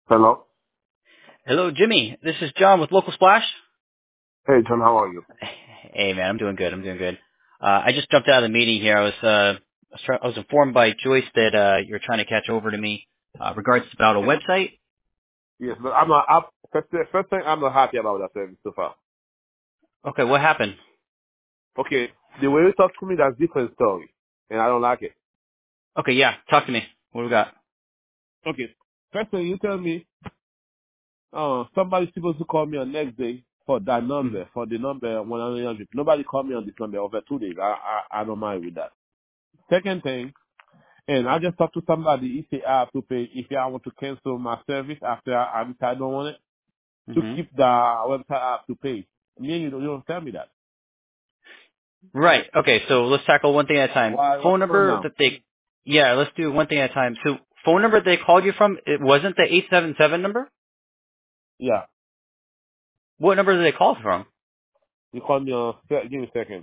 Hello. Hello, Jimmy. This is John with Local Splash. Hey, John. How are you? Hey, man. I'm doing good. I just jumped out of the meeting here. I was informed by Joyce that you're trying to catch over to me regards about a website. Yes, but I'm not. First thing, I'm not happy about that service so far. Okay, what happened? Okay, the way you talk to me, that's different story, and I don't like it. Okay, yeah. Talk to me. What do we got? Okay, first thing you tell me, somebody's supposed to call me on next day for that Mhm. number, for the number 100. Nobody called me on this number over 2 days. I don't mind with that. Second thing, and I just talked to somebody. He said I have to pay if I want to cancel my service after I decide I don't want it. To Mhm. keep the website, I have to pay. Me and you don't tell me that. Right. Okay, so let's tackle one thing at a time. Why? What's Phone going on number now? that they. Yeah, let's do one thing at a time. So, phone number they called you from, it wasn't the 877 number? Yeah. What number did they call from? You call me on, give me a second.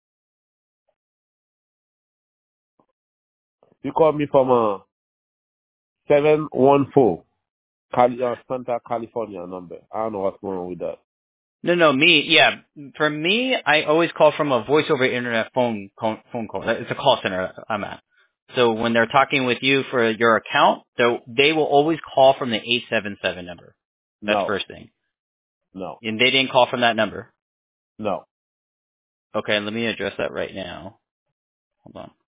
You called me from 714 Santa California number. I don't know what's going on with that. No, me. Yeah, for me, I always call from a voice over internet phone call. It's a call center I'm at. So when they're talking with you for your account, they will always call from the 877 number. That's No, first thing. no, And they didn't call from that number. no. Okay, let me address that right now. Hold on.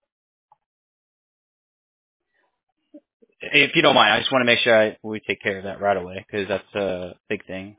If you don't mind, I just want to make sure we take care of that right away because that's a big thing.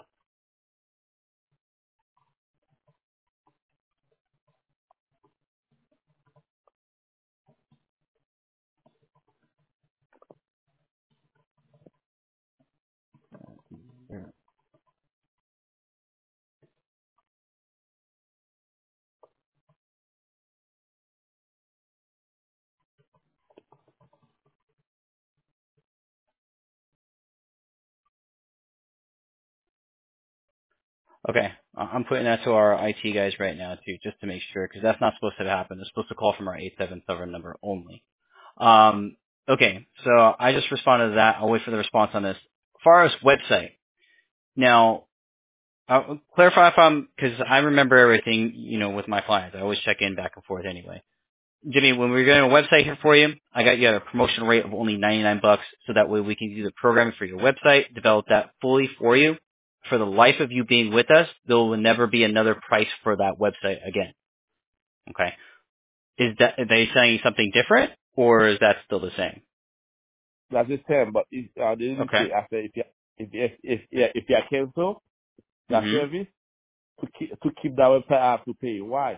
Okay, I'm putting that to our IT guys right now too, just to make sure because that's not supposed to happen. They're supposed to call from our 877 number only. Okay, so I just responded to that. I'll wait for the response on this. As far as website, now, I'll clarify if because I remember everything, with my clients. I always check in back and forth anyway. Jimmy, when we're getting a website here for you, I got you at a promotion rate of only $99, so that way we can do the programming for your website, develop that fully for you. For the life of you being with us, there will never be another price for that website again. Okay? Are they saying something different, or is that still the same? That's the same, but they didn't Okay. say after if you cancel that hmm service to keep that website, I have to pay. Why?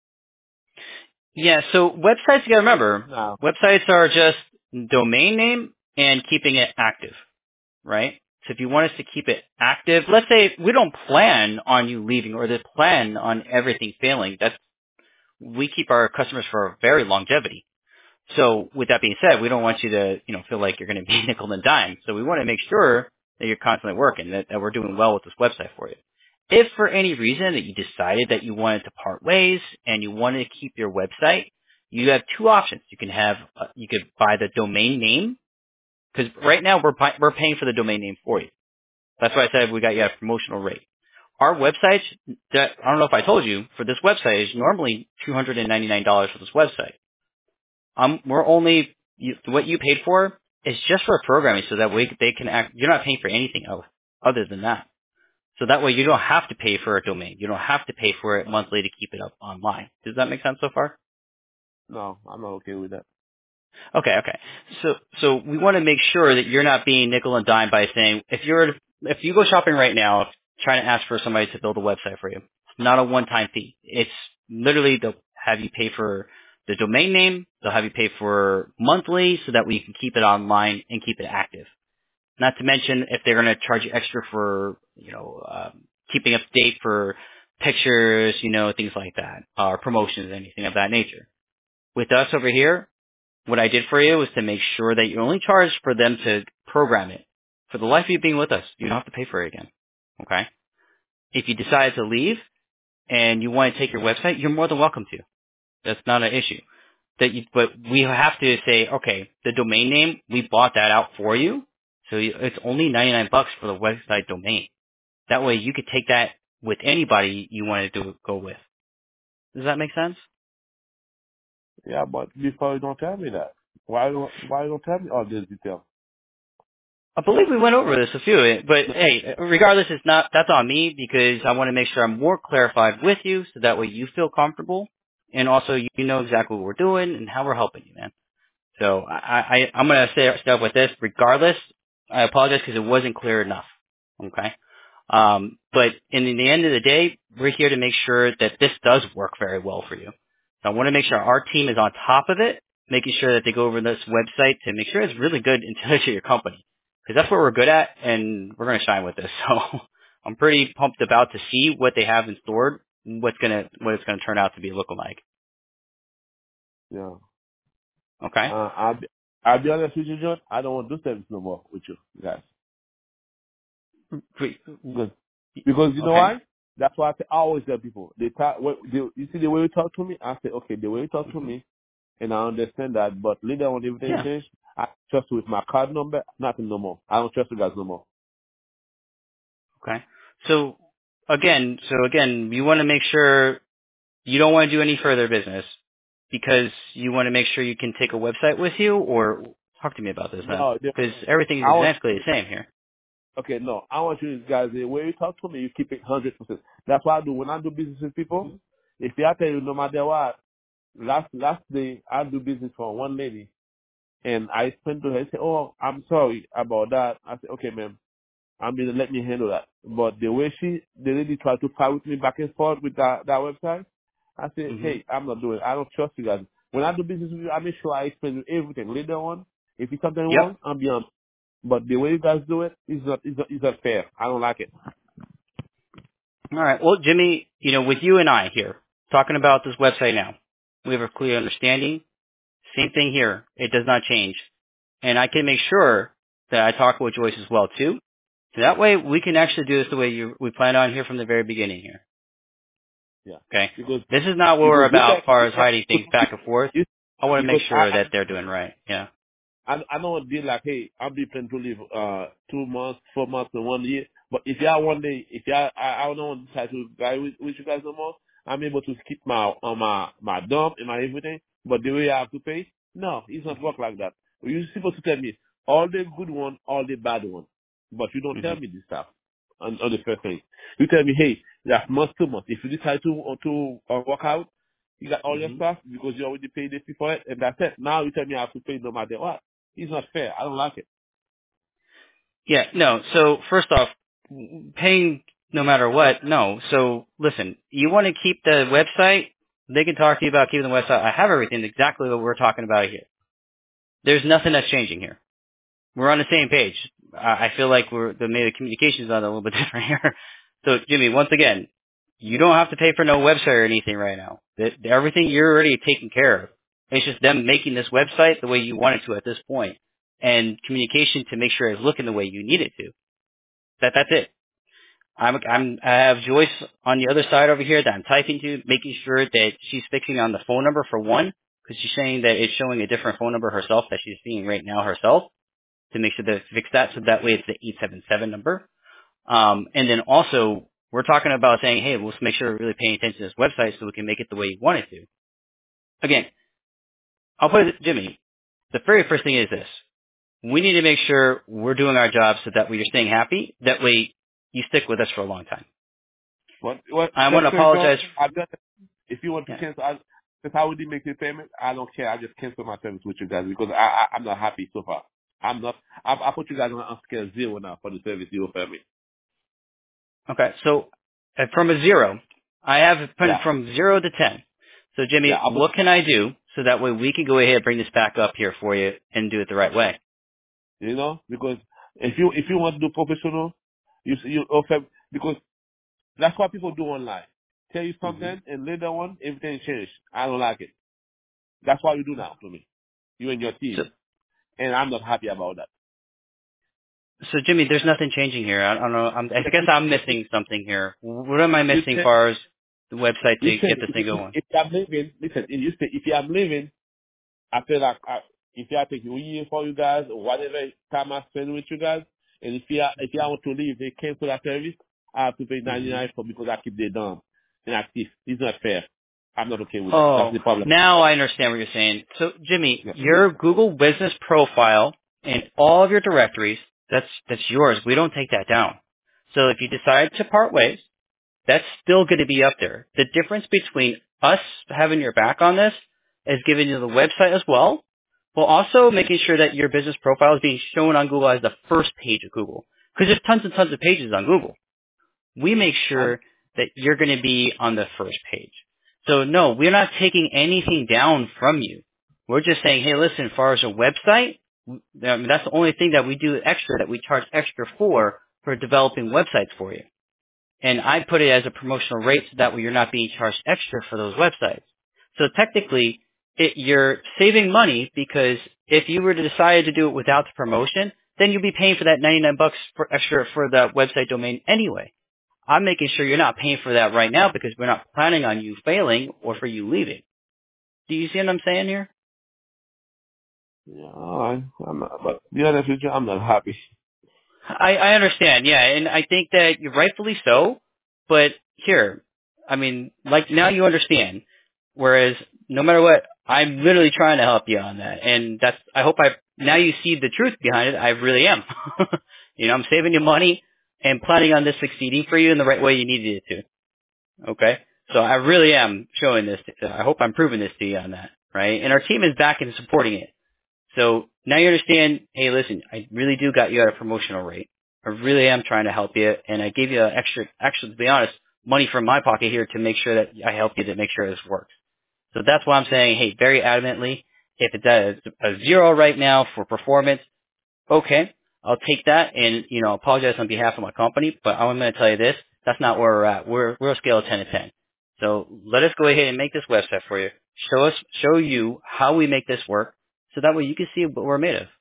Yeah, so websites, you gotta remember, Now, websites are just domain name and keeping it active, right? So if you want us to keep it active, let's say we don't plan on you leaving or the plan on everything failing, we keep our customers for very longevity. So with that being said, we don't want you to, feel like you're going to be nickel and dime. So we want to make sure that you're constantly working, that we're doing well with this website for you. If for any reason that you decided that you wanted to part ways and you wanted to keep your website, you have two options. You could buy the domain name because right now we're paying for the domain name for you. That's why I said we got you at a promotional rate. Our website, I don't know if I told you, for this website is normally $299 for this website. We're only what you paid for is just for programming, so that way they can act. You're not paying for anything else other than that. So that way you don't have to pay for a domain. You don't have to pay for it monthly to keep it up online. Does that make sense so far? no, I'm not okay with that. Okay. So we want to make sure that you're not being nickel and dime by saying if you go shopping right now, trying to ask for somebody to build a website for you, it's not a one-time fee. It's literally they'll have you pay for the domain name, they'll have you pay for monthly so that we can keep it online and keep it active. Not to mention if they're going to charge you extra for keeping up to date for pictures, things like that, or promotions, anything of that nature. With us over here, what I did for you was to make sure that you only charge for them to program it. For the life of you being with us, you don't have to pay for it again. Okay? If you decide to leave and you want to take your website, you're more than welcome to. That's not an issue. But we have to say, okay, the domain name, we bought that out for you. So it's only $99 for the website domain. That way you could take that with anybody you wanted to go with. Does that make sense? Yeah, but before you don't tell me that. Why you don't tell me all this detail? I believe we went over this a few, but hey, regardless, that's on me because I want to make sure I'm more clarified with you so that way you feel comfortable and also you know exactly what we're doing and how we're helping you, man. So I'm going to stay up with this regardless. I apologize because it wasn't clear enough. Okay. But in the end of the day, we're here to make sure that this does work very well for you. So I want to make sure our team is on top of it, making sure that they go over this website to make sure it's really good into your company. Because that's what we're good at, and we're going to shine with this. So I'm pretty pumped about to see what they have in store, what it's gonna turn out to be looking like. Yeah. Okay? I'll be honest with you, John. I don't want to do service no more with you guys. Because you know Okay. why? That's why I always tell people. You see the way you talk to me? I say, okay, the way you talk to me, and I understand that, but later on everything Yeah. changed. I trust you with my card number, nothing no more. I don't trust you guys no more. Okay. So again, you want to make sure you don't want to do any further business because you want to make sure you can take a website with you, or talk to me about this then, No, because everything is I want, exactly the same here. okay, no, I want you guys, the way you talk to me, you keep it 100%. That's what I do. When I do business with people, if I tell you no matter what, last day I do business for one lady, and I explained to her, I said, oh, I'm sorry about that. I said, okay, ma'am, I'm going to let me handle that. But the way the lady tried to fight with me back and forth with that website, I said, Hmm. hey, I'm not doing it. I don't trust you guys. When I do business with you, I make sure I explain everything. Later on, if it's something Yep. wrong, I'll be honest. But the way you guys do it is not fair. I don't like it. All right. Well, Jimmy, with you and I here talking about this website now, we have a clear understanding. Same thing here. It does not change, and I can make sure that I talk with Joyce as well too. So that way we can actually do this the way we planned on here from the very beginning here. Yeah. Okay. Because This is not what we're because about as far as hiding things back and forth. you, I want to make because sure that they're doing right. Yeah. I don't deal like, hey, I'll be planning to live 2 months, 4 months, and 1 year. But if y'all one day, if y'all I don't want to decide to guy with you guys no more, I'm able to keep my dump and my everything. But the way I have to pay, no, it's not work like that. You're supposed to tell me all the good one, all the bad one. But you don't Hmm. tell me this stuff on the first thing. You tell me, hey, that's month to month. If you decide to work out, you got all your Hmm. stuff because you already paid the fee for it, and that's it. Now you tell me I have to pay no matter what. It's not fair. I don't like it. Yeah. No. So first off, paying no matter what. No. So listen, you want to keep the website? They can talk to you about keeping the website. I have everything exactly what we're talking about here. There's nothing that's changing here. We're on the same page. I feel like maybe the communication's on a little bit different here. So Jimmy, once again, you don't have to pay for no website or anything right now. Everything you're already taking care of. It's just them making this website the way you want it to at this point, and communication to make sure it's looking the way you need it to. That's it. I have Joyce on the other side over here that I'm typing to, making sure that she's fixing on the phone number for one, because she's saying that it's showing a different phone number herself that she's seeing right now herself, to make sure to fix that so that way it's the 877 number. And then also, we're talking about saying, hey, let's make sure we're really paying attention to this website so we can make it the way you want it to. Again, I'll put it, Jimmy, the very first thing is this. We need to make sure we're doing our job so that way you're staying happy. That way you stick with us for a long time. What I want just to so you know, apologize. if you want to Yeah. cancel, if I already make the payment, I don't care. I just cancel my service with you guys because I'm not happy so far. I'm not. I put you guys on scale 0 now for the service you offer me. Okay. So from a 0, I have it put Yeah, from 0 to 10. So yeah. Jimmy, I put what can I do so that way we can go ahead and bring this back up here for you and do it the right way? because if you want to do professional, you offer because that's what people do online. Tell you Hmm. something and later on everything change. I don't like it. That's what you do now to me. You and your So, team, and I'm not happy about that. so Jimmy, there's nothing changing here. I don't know. I Yes, guess I'm missing something here. What am I you missing as said far as the website you to said get this thing going? if I'm leaving, listen. You say if I'm leaving, I feel like if I take a year for you guys, or whatever time I spend with you guys, and if I want to leave, they cancel that service, I have to pay 99 for because I keep the dumb inactive. It's not fair. I'm not okay with that. Oh, That's the problem. now I understand what you're saying. So, Jimmy, Yeah. your Google business profile and all of your directories, that's yours. We don't take that down. So if you decide to part ways, that's still going to be up there. The difference between us having your back on this is giving you the website as well, while also making sure that your business profile is being shown on Google as the first page of Google. Because there's tons and tons of pages on Google. We make sure that you're going to be on the first page. So no, we're not taking anything down from you. We're just saying, hey, listen, as far as a website, that's the only thing that we do extra, that we charge extra for developing websites for you. And I put it as a promotional rate so that way you're not being charged extra for those websites. So technically, you're saving money because if you were to decide to do it without the promotion, then you'll be paying for that $99 for extra for the website domain anyway. I'm making sure you're not paying for that right now because we're not planning on you failing or for you leaving. Do you see what I'm saying here? Yeah, I'm not, but to be honest with you, I'm not happy. I understand, yeah, and I think that you're rightfully so, but here, I mean, like now you understand, whereas no matter what, I'm literally trying to help you on that, and now you see the truth behind it, I really am. I'm saving you money and planning on this succeeding for you in the right way you needed it to, okay? So I really am showing this, I hope I'm proving this to you on that, right? And our team is back and supporting it. So now you understand, hey, listen, I really do got you at a promotional rate. I really am trying to help you, and I gave you actually, to be honest, money from my pocket here to make sure that I help you to make sure this works. So that's why I'm saying, hey, very adamantly, if it's at a 0 right now for performance, okay, I'll take that and, apologize on behalf of my company, but I'm going to tell you this, that's not where we're at. We're a scale of 10 to 10. So let us go ahead and make this website for you. Show you how we make this work so that way you can see what we're made of.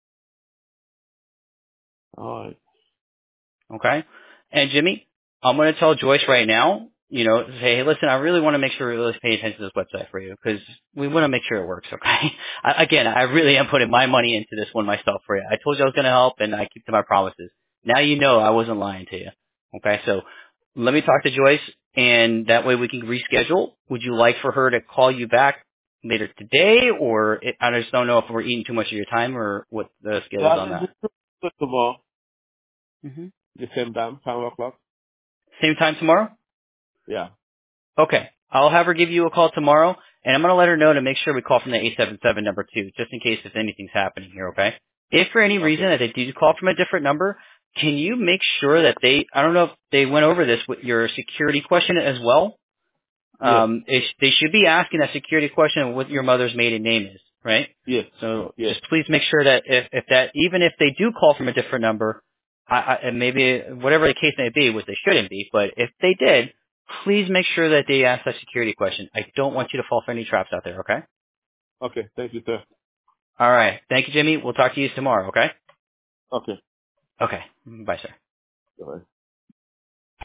All right. Okay? And Jimmy, I'm going to tell Joyce right now, say, hey, listen, I really want to make sure we really pay attention to this website for you because we want to make sure it works, okay? I really am putting my money into this one myself for you. I told you I was going to help and I keep to my promises. Now you know I wasn't lying to you. Okay? So let me talk to Joyce and that way we can reschedule. Would you like for her to call you back later today or I just don't know if we're eating too much of your time or what the schedule is Yeah, on that. just do it tomorrow, hmm the same time, 5 o'clock. Same time tomorrow? Yeah. Okay. I'll have her give you a call tomorrow, and I'm going to let her know to make sure we call from the 877 number 2, just in case if anything's happening here, okay? If for any reason Okay. that they do call from a different number, can you make sure that I don't know if they went over this with your security question as well? Yes. They should be asking that security question of what your mother's maiden name is, right? Yes. So Yes. just please make sure that if that, even if they do call from a different number, and maybe whatever the case may be, which they shouldn't be, but if they did, please make sure that they ask that security question. I don't want you to fall for any traps out there, okay? Okay. Thank you, sir. All right. Thank you, Jimmy. We'll talk to you tomorrow, okay? Okay. Okay. Bye, sir. All right.